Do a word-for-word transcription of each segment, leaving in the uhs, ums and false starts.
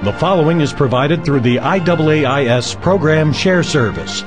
The following is provided through the I A A I S Program Share Service.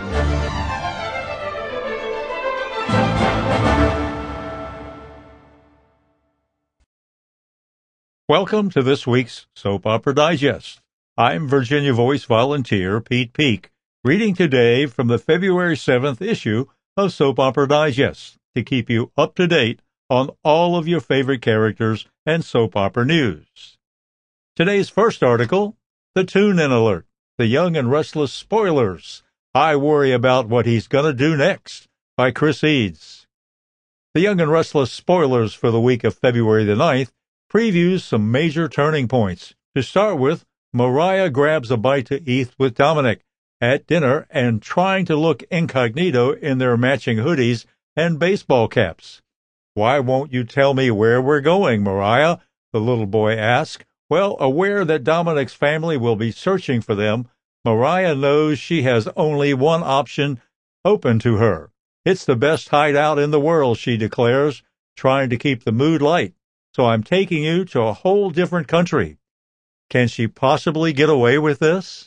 Welcome to this week's Soap Opera Digest. I'm Virginia Voice volunteer Pete Peak, reading today from the February seventh issue of Soap Opera Digest to keep you up to date on all of your favorite characters and soap opera news. Today's first article, The Tune-In Alert, The Young and Restless Spoilers. I Worry About What He's Gonna Do Next, by Chris Eads. The Young and Restless Spoilers for the week of February the ninth previews some major turning points. To start with, Mariah grabs a bite to eat with Dominic at dinner and trying to look incognito in their matching hoodies and baseball caps. "Why won't you tell me where we're going, Mariah?" the little boy asks. Well, aware that Dominic's family will be searching for them, Mariah knows she has only one option open to her. "It's the best hideout in the world," she declares, trying to keep the mood light. "So I'm taking you to a whole different country." Can she possibly get away with this?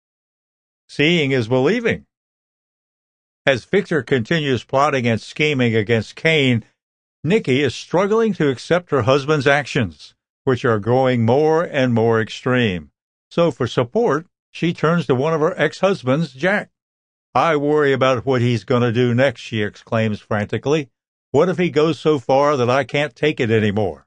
Seeing is believing. As Victor continues plotting and scheming against Kane, Nikki is struggling to accept her husband's actions, which are growing more and more extreme. So for support, she turns to one of her ex-husbands, Jack. "I worry about what he's going to do next," she exclaims frantically. "What if he goes so far that I can't take it anymore?"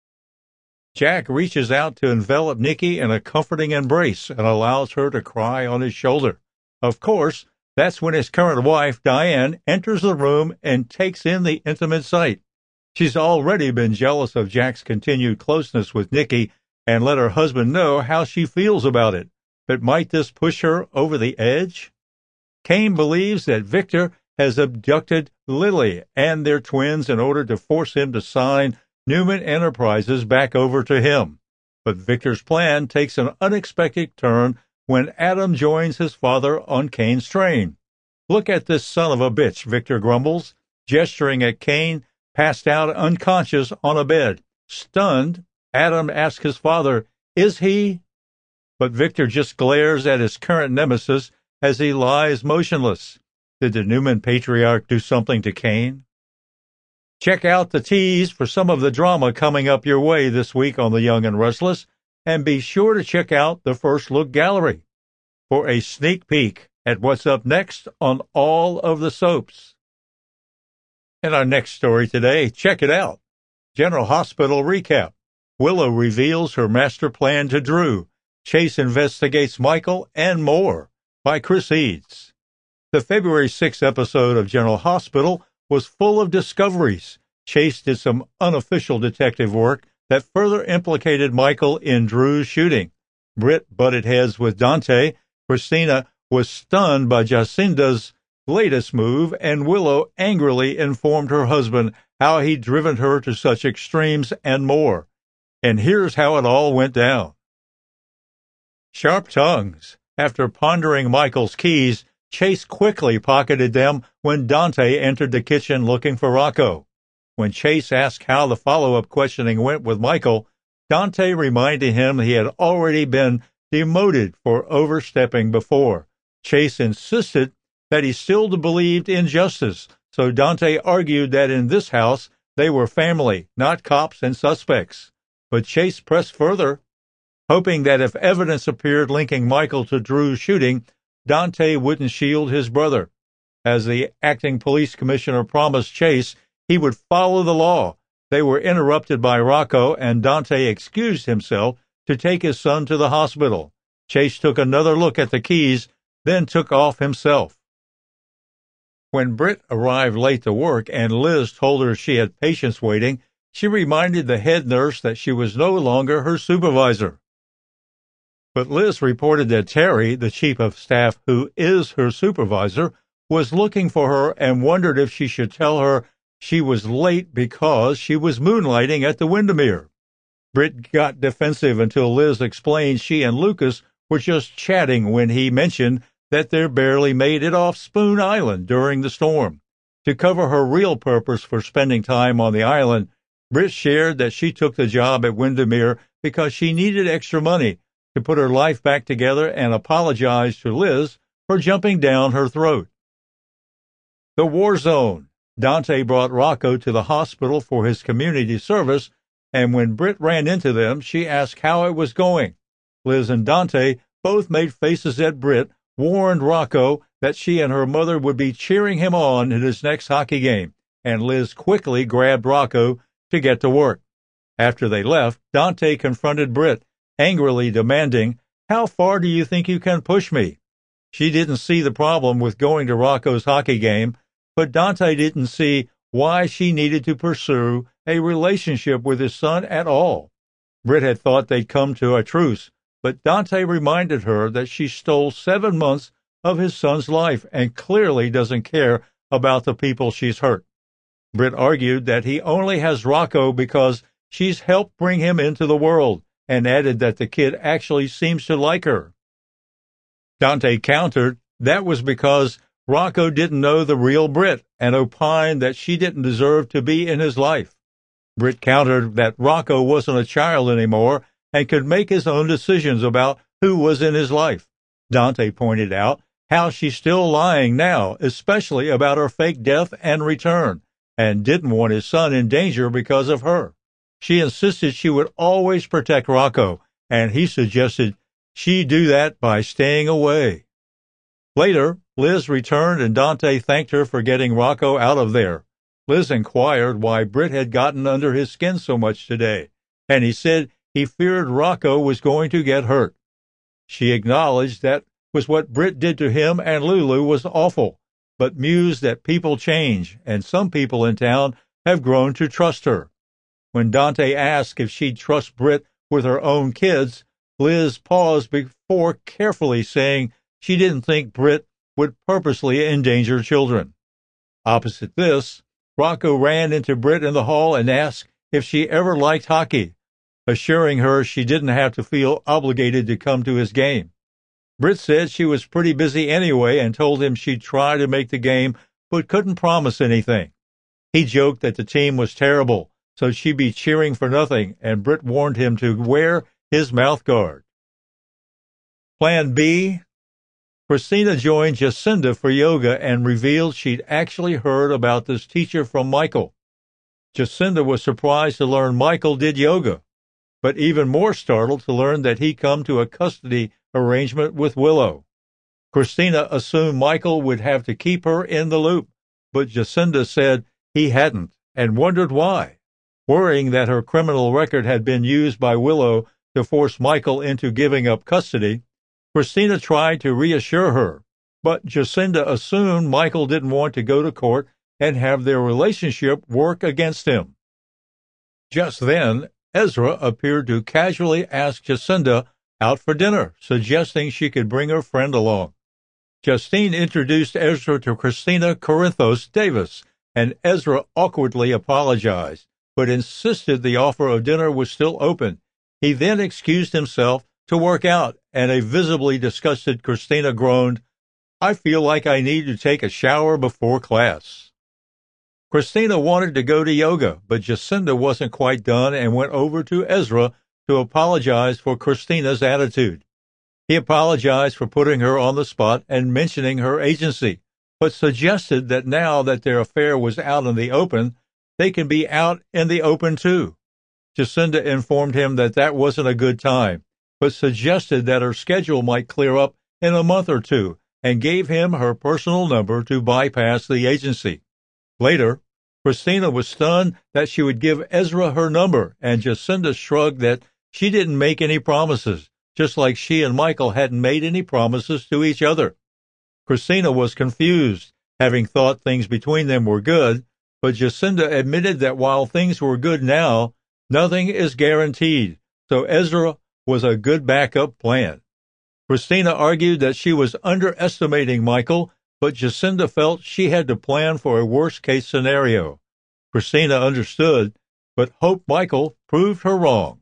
Jack reaches out to envelop Nikki in a comforting embrace and allows her to cry on his shoulder. Of course, that's when his current wife, Diane, enters the room and takes in the intimate sight. She's already been jealous of Jack's continued closeness with Nikki and let her husband know how she feels about it. But might this push her over the edge? Kane believes that Victor has abducted Lily and their twins in order to force him to sign Newman Enterprises back over to him. But Victor's plan takes an unexpected turn when Adam joins his father on Kane's train. "Look at this son of a bitch," Victor grumbles, gesturing at Kane, passed out unconscious on a bed. Stunned, Adam asks his father, "Is he?" But Victor just glares at his current nemesis as he lies motionless. Did the Newman patriarch do something to Kane? Check out the tease for some of the drama coming up your way this week on The Young and Restless, and be sure to check out the First Look Gallery for a sneak peek at what's up next on all of the soaps. In our next story today, check it out. General Hospital recap. Willow reveals her master plan to Drew. Chase investigates Michael, and more, by Chris Eads. The February sixth episode of General Hospital was full of discoveries. Chase did some unofficial detective work that further implicated Michael in Drew's shooting. Britt butted heads with Dante. Christina was stunned by Jacinda's latest move, and Willow angrily informed her husband how he'd driven her to such extremes and more. And here's how it all went down. Sharp tongues. After pondering Michael's keys, Chase quickly pocketed them when Dante entered the kitchen looking for Rocco. When Chase asked how the follow-up questioning went with Michael, Dante reminded him he had already been demoted for overstepping before. Chase insisted that he still believed in justice, so Dante argued that in this house they were family, not cops and suspects. But Chase pressed further, hoping that if evidence appeared linking Michael to Drew's shooting, Dante wouldn't shield his brother. As the acting police commissioner promised Chase he would follow the law, they were interrupted by Rocco, and Dante excused himself to take his son to the hospital. Chase took another look at the keys, then took off himself. When Britt arrived late to work and Liz told her she had patients waiting, she reminded the head nurse that she was no longer her supervisor. But Liz reported that Terry, the chief of staff who is her supervisor, was looking for her and wondered if she should tell her she was late because she was moonlighting at the Windermere. Britt got defensive until Liz explained she and Lucas were just chatting when he mentioned that they barely made it off Spoon Island during the storm. To cover her real purpose for spending time on the island, Britt shared that she took the job at Windermere because she needed extra money, to put her life back together and apologize to Liz for jumping down her throat. The War Zone. Dante brought Rocco to the hospital for his community service, and when Britt ran into them, she asked how it was going. Liz and Dante both made faces at Britt, warned Rocco that she and her mother would be cheering him on in his next hockey game, and Liz quickly grabbed Rocco to get to work. After they left, Dante confronted Britt, angrily demanding, "How far do you think you can push me?" She didn't see the problem with going to Rocco's hockey game, but Dante didn't see why she needed to pursue a relationship with his son at all. Britt had thought they'd come to a truce, but Dante reminded her that she stole seven months of his son's life and clearly doesn't care about the people she's hurt. Britt argued that he only has Rocco because she's helped bring him into the world, and added that the kid actually seems to like her. Dante countered that was because Rocco didn't know the real Britt and opined that she didn't deserve to be in his life. Britt countered that Rocco wasn't a child anymore and could make his own decisions about who was in his life. Dante pointed out how she's still lying now, especially about her fake death and return, and didn't want his son in danger because of her. She insisted she would always protect Rocco, and he suggested she do that by staying away. Later, Liz returned and Dante thanked her for getting Rocco out of there. Liz inquired why Britt had gotten under his skin so much today, and he said he feared Rocco was going to get hurt. She acknowledged that was what Britt did to him and Lulu was awful, but mused that people change, and some people in town have grown to trust her. When Dante asked if she'd trust Britt with her own kids, Liz paused before carefully saying she didn't think Britt would purposely endanger children. Opposite this, Rocco ran into Britt in the hall and asked if she ever liked hockey, assuring her she didn't have to feel obligated to come to his game. Britt said she was pretty busy anyway and told him she'd try to make the game but couldn't promise anything. He joked that the team was terrible, so she'd be cheering for nothing, and Britt warned him to wear his mouth guard. Plan B. Christina joined Jacinda for yoga and revealed she'd actually heard about this teacher from Michael. Jacinda was surprised to learn Michael did yoga, but even more startled to learn that he'd come to a custody arrangement with Willow. Christina assumed Michael would have to keep her in the loop, but Jacinda said he hadn't and wondered why. Worrying that her criminal record had been used by Willow to force Michael into giving up custody, Christina tried to reassure her, but Jacinda assumed Michael didn't want to go to court and have their relationship work against him. Just then, Ezra appeared to casually ask Jacinda out for dinner, suggesting she could bring her friend along. Justine introduced Ezra to Christina Corinthos Davis, and Ezra awkwardly apologized, but insisted the offer of dinner was still open. He then excused himself to work out, and a visibly disgusted Christina groaned, "I feel like I need to take a shower before class." Christina wanted to go to yoga, but Jacinda wasn't quite done and went over to Ezra to apologize for Christina's attitude. He apologized for putting her on the spot and mentioning her agency, but suggested that now that their affair was out in the open, they can be out in the open too. Jacinda informed him that that wasn't a good time, but suggested that her schedule might clear up in a month or two, and gave him her personal number to bypass the agency. Later, Christina was stunned that she would give Ezra her number, and Jacinda shrugged that she didn't make any promises, just like she and Michael hadn't made any promises to each other. Christina was confused, having thought things between them were good, but Jacinda admitted that while things were good now, nothing is guaranteed, so Ezra was a good backup plan. Christina argued that she was underestimating Michael, but Jacinda felt she had to plan for a worst-case scenario. Christina understood, but hoped Michael proved her wrong.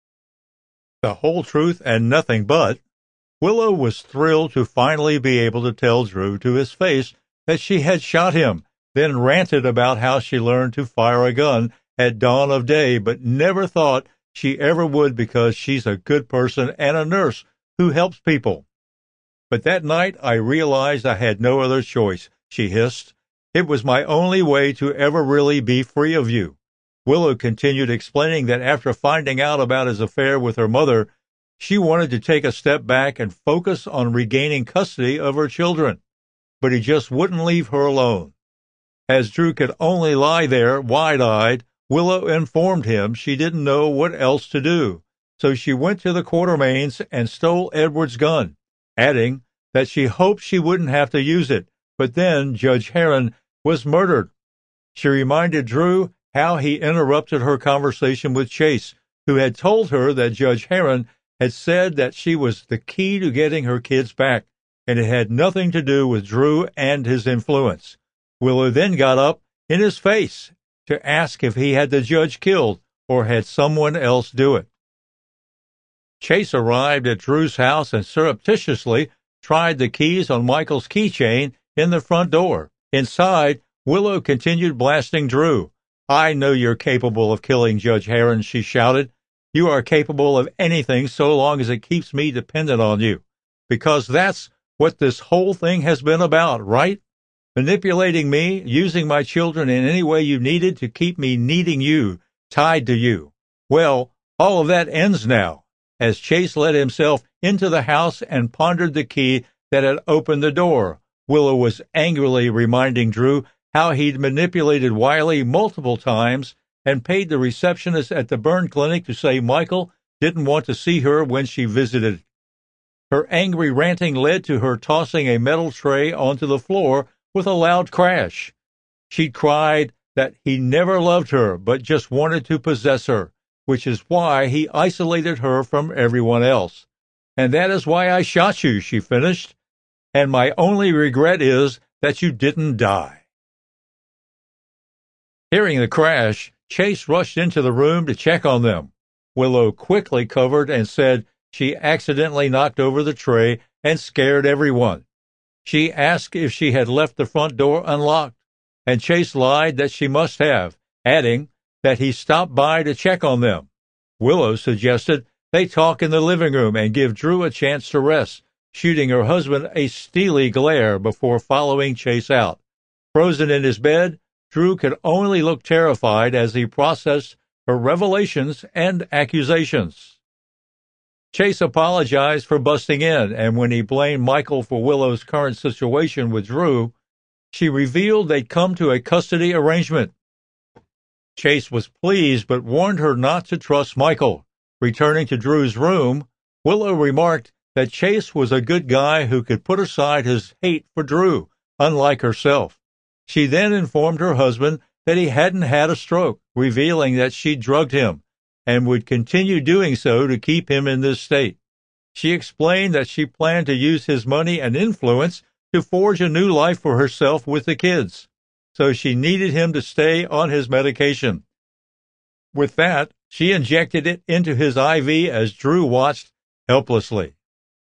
The whole truth and nothing but, Willow was thrilled to finally be able to tell Drew to his face that she had shot him, then ranted about how she learned to fire a gun at dawn of day, but never thought she ever would because she's a good person and a nurse who helps people. But that night I realized I had no other choice, she hissed. It was my only way to ever really be free of you. Willow continued explaining that after finding out about his affair with her mother, she wanted to take a step back and focus on regaining custody of her children. But he just wouldn't leave her alone. As Drew could only lie there, wide-eyed, Willow informed him she didn't know what else to do, so she went to the Quartermaines and stole Edward's gun, adding that she hoped she wouldn't have to use it, but then Judge Herron was murdered. She reminded Drew how he interrupted her conversation with Chase, who had told her that Judge Herron had said that she was the key to getting her kids back, and it had nothing to do with Drew and his influence. Willow then got up in his face to ask if he had the judge killed or had someone else do it. Chase arrived at Drew's house and surreptitiously tried the keys on Michael's keychain in the front door. Inside, Willow continued blasting Drew. "I know you're capable of killing Judge Herron," she shouted. "You are capable of anything so long as it keeps me dependent on you. Because that's what this whole thing has been about, right? Manipulating me, using my children in any way you needed to keep me needing you, tied to you. Well, all of that ends now," as Chase let himself into the house and pondered the key that had opened the door. Willow was angrily reminding Drew how he'd manipulated Wiley multiple times and paid the receptionist at the burn clinic to say Michael didn't want to see her when she visited. Her angry ranting led to her tossing a metal tray onto the floor with a loud crash. She'd cried that he never loved her but just wanted to possess her, which is why he isolated her from everyone else. "And that is why I shot you," she finished. "And my only regret is that you didn't die." Hearing the crash, Chase rushed into the room to check on them. Willow quickly covered and said she accidentally knocked over the tray and scared everyone. She asked if she had left the front door unlocked, and Chase lied that she must have, adding that he stopped by to check on them. Willow suggested they talk in the living room and give Drew a chance to rest, shooting her husband a steely glare before following Chase out. Frozen in his bed, Drew could only look terrified as he processed her revelations and accusations. Chase apologized for busting in, and when he blamed Michael for Willow's current situation with Drew, she revealed they'd come to a custody arrangement. Chase was pleased but warned her not to trust Michael. Returning to Drew's room, Willow remarked that Chase was a good guy who could put aside his hate for Drew, unlike herself. She then informed her husband that he hadn't had a stroke, revealing that she drugged him and would continue doing so to keep him in this state. She explained that she planned to use his money and influence to forge a new life for herself with the kids, so she needed him to stay on his medication. With that, she injected it into his I V as Drew watched helplessly.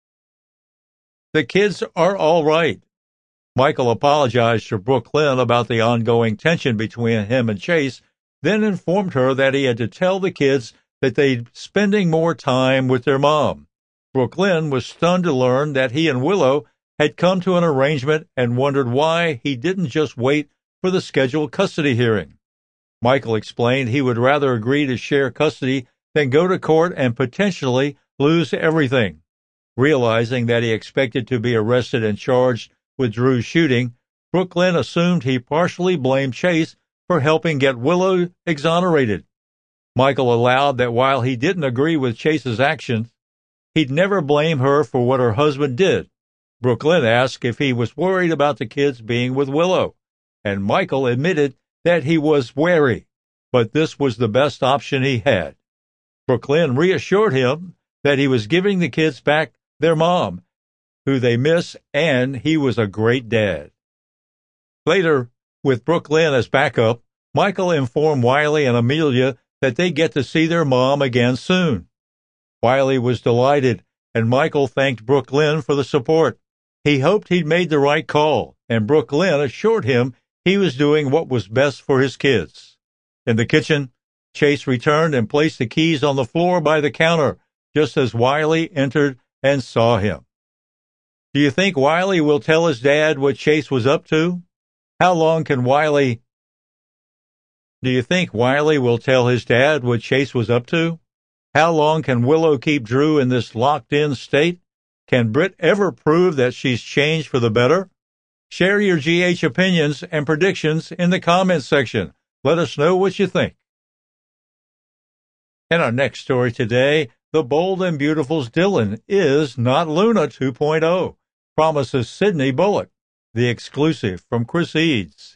The kids are all right. Michael apologized to Brooke Lynn about the ongoing tension between him and Chase, then informed her that he had to tell the kids that they'd spending more time with their mom. Brooke Lynn was stunned to learn that he and Willow had come to an arrangement and wondered why he didn't just wait for the scheduled custody hearing. Michael explained he would rather agree to share custody than go to court and potentially lose everything. Realizing that he expected to be arrested and charged with Drew's shooting, Brooke Lynn assumed he partially blamed Chase for helping get Willow exonerated. Michael allowed that while he didn't agree with Chase's actions, he'd never blame her for what her husband did. Brooke Lynn asked if he was worried about the kids being with Willow, and Michael admitted that he was wary, but this was the best option he had. Brooke Lynn reassured him that he was giving the kids back their mom, who they miss, and he was a great dad. Later, with Brooke Lynn as backup, Michael informed Wiley and Amelia that they get to see their mom again soon. Wiley was delighted, and Michael thanked Brooke Lynn for the support. He hoped he'd made the right call, and Brooke Lynn assured him he was doing what was best for his kids. In the kitchen, Chase returned and placed the keys on the floor by the counter, just as Wiley entered and saw him. Do you think Wiley will tell his dad what Chase was up to? How long can Wiley... Do you think Wiley will tell his dad what Chase was up to? How long can Willow keep Drew in this locked-in state? Can Britt ever prove that she's changed for the better? Share your G H opinions and predictions in the comments section. Let us know what you think. In our next story today, The Bold and Beautiful's Dylan is not Luna two point oh, promises Sydney Bullock. The exclusive from Chris Eads.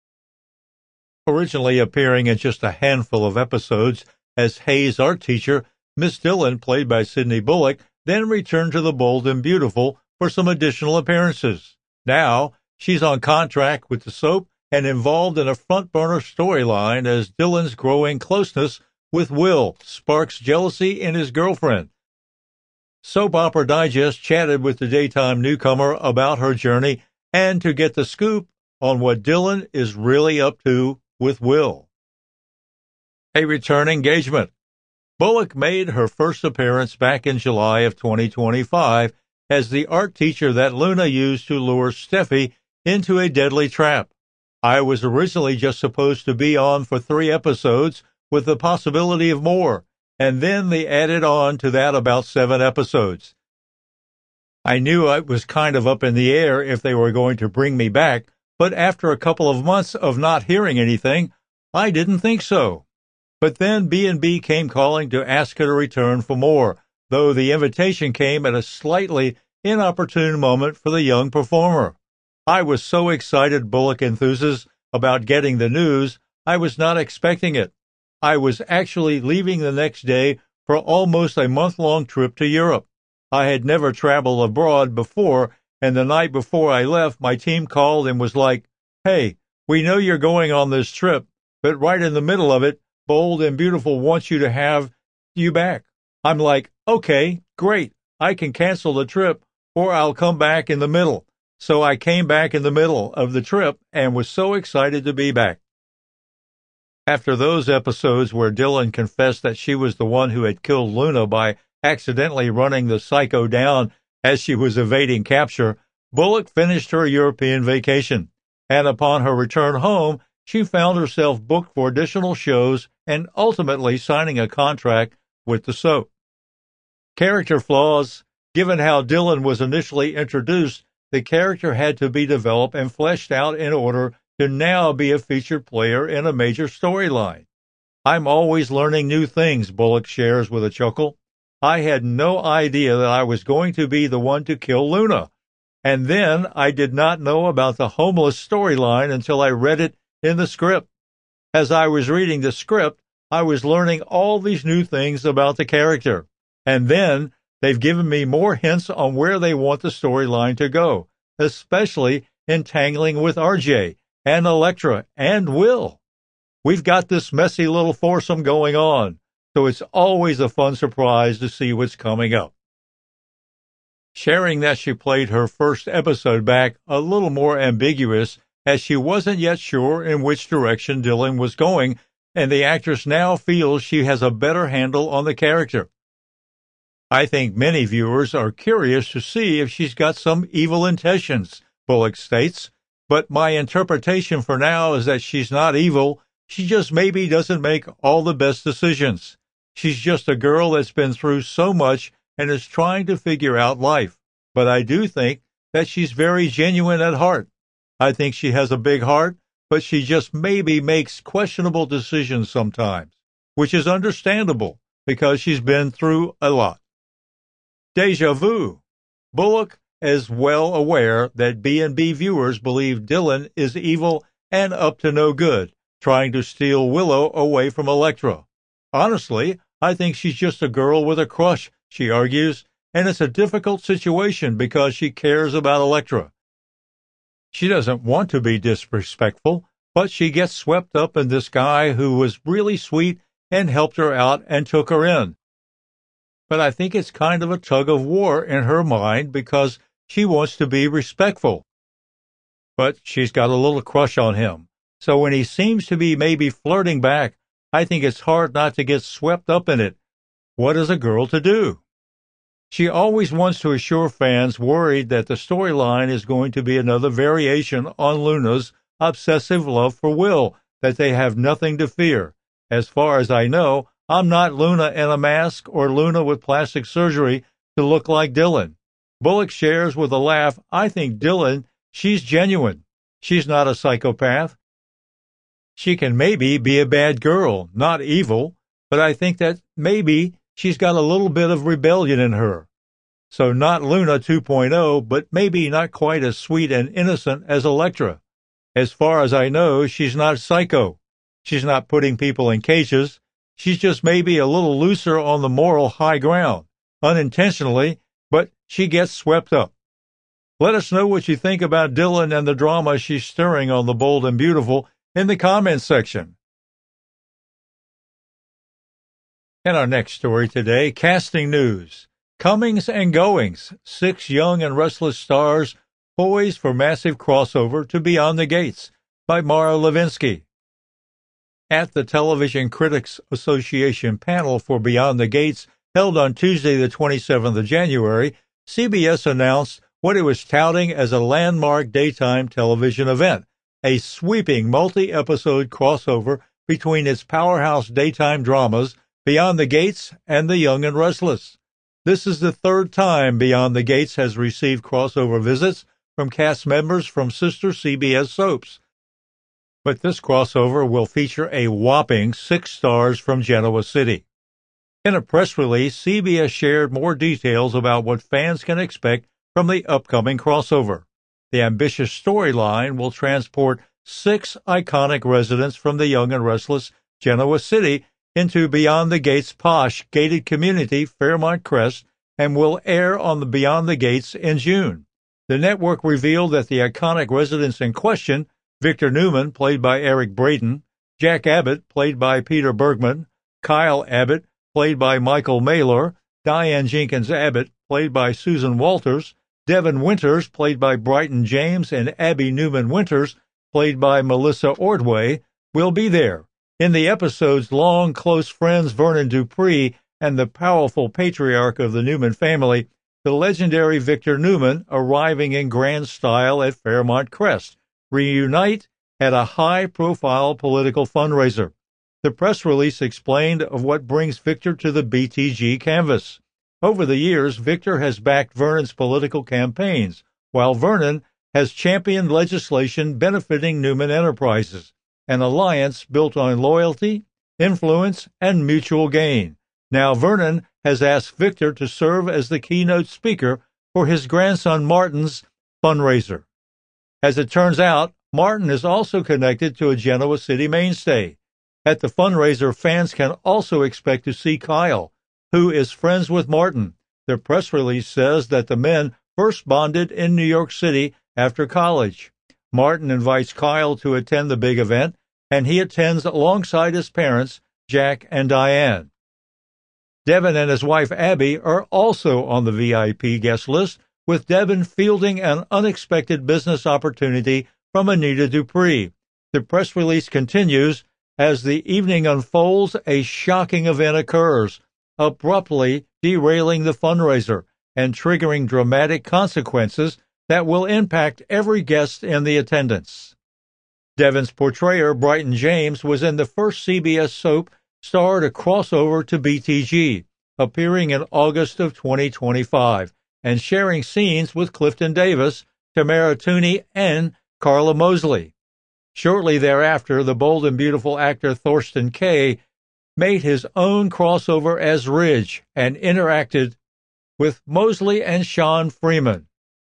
Originally appearing in just a handful of episodes as Hayes' art teacher, Miss Dylan, played by Sydney Bullock, then returned to The Bold and Beautiful for some additional appearances. Now, she's on contract with the soap and involved in a front-burner storyline as Dylan's growing closeness with Will sparks jealousy in his girlfriend. Soap Opera Digest chatted with the daytime newcomer about her journey and to get the scoop on what Dylan is really up to with Will. A return engagement. Bullock made her first appearance back in July of twenty twenty-five as the art teacher that Luna used to lure Steffi into a deadly trap. I was originally just supposed to be on for three episodes with the possibility of more, and then they added on to that about seven episodes. I knew it was kind of up in the air if they were going to bring me back, but after a couple of months of not hearing anything, I didn't think so. But then B and B came calling to ask her to return for more, though the invitation came at a slightly inopportune moment for the young performer. I was so excited, Bullock enthuses, about getting the news, I was not expecting it. I was actually leaving the next day for almost a month-long trip to Europe. I had never traveled abroad before, and the night before I left, my team called and was like, "Hey, we know you're going on this trip, but right in the middle of it, Bold and Beautiful wants you to have you back." I'm like, "Okay, great. I can cancel the trip, or I'll come back in the middle." So I came back in the middle of the trip and was so excited to be back. After those episodes where Dylan confessed that she was the one who had killed Luna by accidentally running the psycho down as she was evading capture, Bullock finished her European vacation, and upon her return home, she found herself booked for additional shows and ultimately signing a contract with the soap. Character flaws. Given how Dylan was initially introduced, the character had to be developed and fleshed out in order to now be a featured player in a major storyline. I'm always learning new things, Bullock shares with a chuckle. I had no idea that I was going to be the one to kill Luna. And then I did not know about the homeless storyline until I read it in the script. As I was reading the script, I was learning all these new things about the character. And then they've given me more hints on where they want the storyline to go, especially entangling with R J and Elektra and Will. We've got this messy little foursome going on, so it's always a fun surprise to see what's coming up. Sharing that she played her first episode back a little more ambiguous, as she wasn't yet sure in which direction Dylan was going, and the actress now feels she has a better handle on the character. I think many viewers are curious to see if she's got some evil intentions, Bullock states, but my interpretation for now is that she's not evil, she just maybe doesn't make all the best decisions. She's just a girl that's been through so much and is trying to figure out life. But I do think that she's very genuine at heart. I think she has a big heart, but she just maybe makes questionable decisions sometimes, which is understandable because she's been through a lot. Deja vu. Bullock is well aware that B and B viewers believe Dylan is evil and up to no good, trying to steal Willow away from Elektra. Honestly, I think she's just a girl with a crush, she argues, and it's a difficult situation because she cares about Elektra. She doesn't want to be disrespectful, but she gets swept up in this guy who was really sweet and helped her out and took her in. But I think it's kind of a tug of war in her mind because she wants to be respectful. But she's got a little crush on him, so when he seems to be maybe flirting back, I think it's hard not to get swept up in it. What is a girl to do? She always wants to assure fans worried that the storyline is going to be another variation on Luna's obsessive love for Will, that they have nothing to fear. As far as I know, I'm not Luna in a mask or Luna with plastic surgery to look like Dylan. Bullock shares with a laugh, I think Dylan, she's genuine. She's not a psychopath. She can maybe be a bad girl, not evil, but I think that maybe she's got a little bit of rebellion in her. So not Luna two point oh, but maybe not quite as sweet and innocent as Elektra. As far as I know, she's not psycho. She's not putting people in cages. She's just maybe a little looser on the moral high ground, unintentionally, but she gets swept up. Let us know what you think about Dylan and the drama she's stirring on The Bold and Beautiful in the comments section. In our next story today, casting news. Comings and goings, six young and restless stars poised for massive crossover to Beyond the Gates by Mara Levinsky. At the Television Critics Association panel for Beyond the Gates held on Tuesday the twenty-seventh of January, C B S announced what it was touting as a landmark daytime television event, a sweeping multi-episode crossover between its powerhouse daytime dramas Beyond the Gates and The Young and Restless. This is the third time Beyond the Gates has received crossover visits from cast members from sister C B S soaps. But this crossover will feature a whopping six stars from Genoa City. In a press release, C B S shared more details about what fans can expect from the upcoming crossover. The ambitious storyline will transport six iconic residents from The Young and Restless Genoa City into Beyond the Gates' posh, gated community, Fairmont Crest, and will air on the Beyond the Gates in June. The network revealed that the iconic residents in question, Victor Newman, played by Eric Braeden, Jack Abbott, played by Peter Bergman, Kyle Abbott, played by Michael Maylor, Diane Jenkins Abbott, played by Susan Walters, Devin Winters, played by Brighton James, and Abby Newman Winters, played by Melissa Ordway, will be there. In the episode's long close friends Vernon Dupree and the powerful patriarch of the Newman family, the legendary Victor Newman, arriving in grand style at Fairmont Crest, reunite at a high-profile political fundraiser. The press release explained of what brings Victor to the B T G canvas. Over the years, Victor has backed Vernon's political campaigns, while Vernon has championed legislation benefiting Newman Enterprises, an alliance built on loyalty, influence, and mutual gain. Now Vernon has asked Victor to serve as the keynote speaker for his grandson Martin's fundraiser. As it turns out, Martin is also connected to a Genoa City mainstay. At the fundraiser, fans can also expect to see Kyle, who is friends with Martin. The press release says that the men first bonded in New York City after college. Martin invites Kyle to attend the big event, and he attends alongside his parents, Jack and Diane. Devin and his wife Abby are also on the V I P guest list, with Devin fielding an unexpected business opportunity from Anita Dupree. The press release continues, as the evening unfolds, a shocking event occurs, abruptly derailing the fundraiser and triggering dramatic consequences that will impact every guest in the attendance. Devin's portrayer, Brighton James, was in the first C B S soap starred a crossover to B T G, appearing in August of twenty twenty-five, and sharing scenes with Clifton Davis, Tamara Tooney, and Carla Mosley. Shortly thereafter, the bold and beautiful actor Thorsten Kaye made his own crossover as Ridge and interacted with Mosley and Sean Freeman.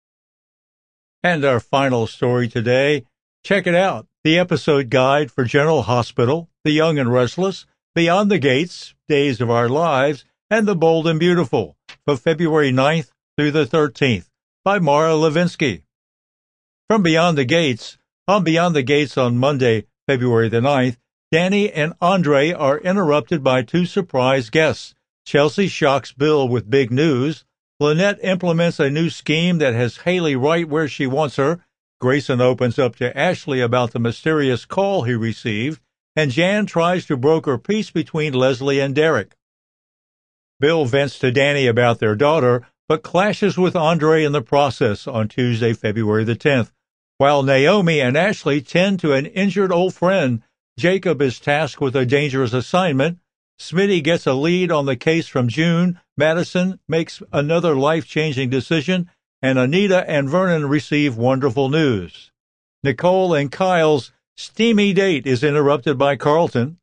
And our final story today, check it out, the episode guide for General Hospital, The Young and Restless, Beyond the Gates, Days of Our Lives, and The Bold and Beautiful, for February ninth through the thirteenth, by Mara Levinsky. From Beyond the Gates, on Beyond the Gates on Monday, February the ninth, Danny and Andre are interrupted by two surprise guests. Chelsea shocks Bill with big news. Lynette implements a new scheme that has Haley right where she wants her. Grayson opens up to Ashley about the mysterious call he received. and Jan tries to broker peace between Leslie and Derek. Bill vents to Danny about their daughter, but clashes with Andre in the process on Tuesday, February the tenth. While Naomi and Ashley tend to an injured old friend, Jacob is tasked with a dangerous assignment. Smitty gets a lead on the case from June. Madison makes another life-changing decision, and Anita and Vernon receive wonderful news. Nicole and Kyle's steamy date is interrupted by Carlton.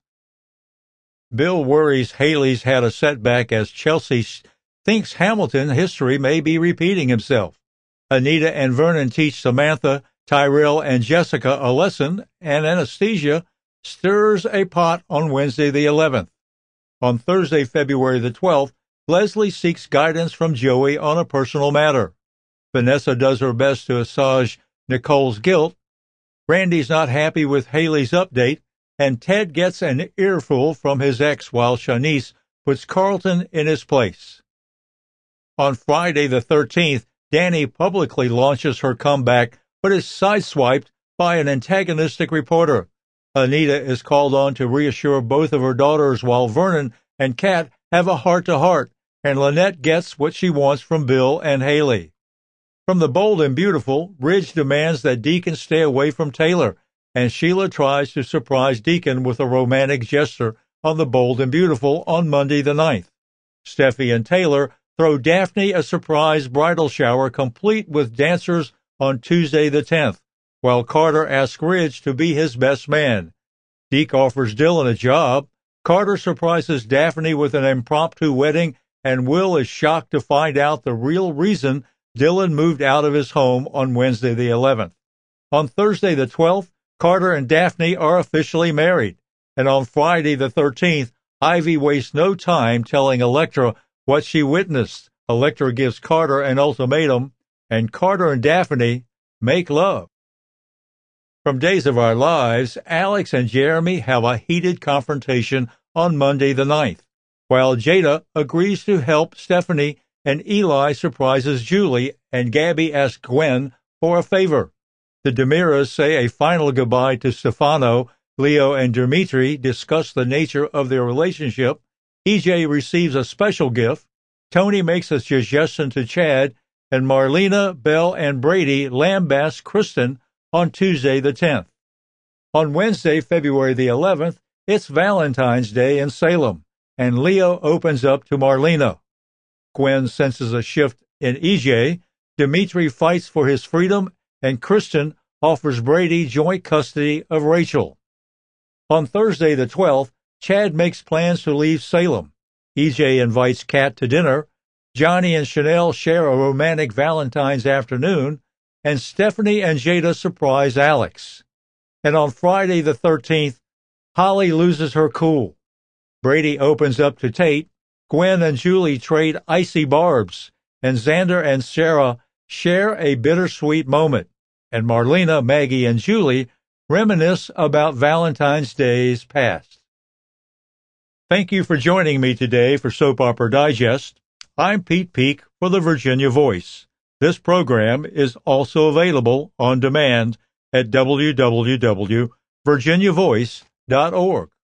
Bill worries Haley's had a setback as Chelsea thinks Hamilton history may be repeating himself. Anita and Vernon teach Samantha, Tyrell, and Jessica a lesson, and Anastasia stirs a pot on Wednesday the eleventh. On Thursday, February the twelfth, Leslie seeks guidance from Joey on a personal matter. Vanessa does her best to assuage Nicole's guilt. Randy's not happy with Haley's update, and Ted gets an earful from his ex while Shanice puts Carlton in his place. On Friday the thirteenth, Danny publicly launches her comeback, but is sideswiped by an antagonistic reporter. Anita is called on to reassure both of her daughters while Vernon and Kat have a heart-to-heart, and Lynette gets what she wants from Bill and Haley. From the Bold and Beautiful, Ridge demands that Deacon stay away from Taylor, and Sheila tries to surprise Deacon with a romantic gesture on the Bold and Beautiful on Monday the ninth. Steffi and Taylor throw Daphne a surprise bridal shower complete with dancers on Tuesday the tenth, while Carter asks Ridge to be his best man. Deke offers Dylan a job. Carter surprises Daphne with an impromptu wedding, and Will is shocked to find out the real reason Dylan moved out of his home on Wednesday the eleventh. On Thursday the twelfth, Carter and Daphne are officially married, and on Friday the thirteenth, Ivy wastes no time telling Elektra what she witnessed. Elektra gives Carter an ultimatum, and Carter and Daphne make love. From Days of Our Lives, Alex and Jeremy have a heated confrontation on Monday the ninth, while Jada agrees to help Stephanie and Eli surprises Julie and Gabby asks Gwen for a favor. The DeMiras say a final goodbye to Stefano. Leo and Dimitri discuss the nature of their relationship. E J receives a special gift. Tony makes a suggestion to Chad, and Marlena, Belle, and Brady lambast Kristen on Tuesday the tenth. On Wednesday, February the eleventh, it's Valentine's Day in Salem, and Leo opens up to Marlena. Gwen senses a shift in E J. Dimitri fights for his freedom, and Kristen offers Brady joint custody of Rachel. On Thursday the twelfth, Chad makes plans to leave Salem. E J invites Kat to dinner. Johnny and Chanel share a romantic Valentine's afternoon, and Stephanie and Jada surprise Alex. And on Friday the thirteenth, Holly loses her cool. Brady opens up to Tate. Gwen and Julie trade icy barbs, and Xander and Sarah share a bittersweet moment, and Marlena, Maggie, and Julie reminisce about Valentine's Days past. Thank you for joining me today for Soap Opera Digest. I'm Pete Peak for the Virginia Voice. This program is also available on demand at w w w dot virginia voice dot org.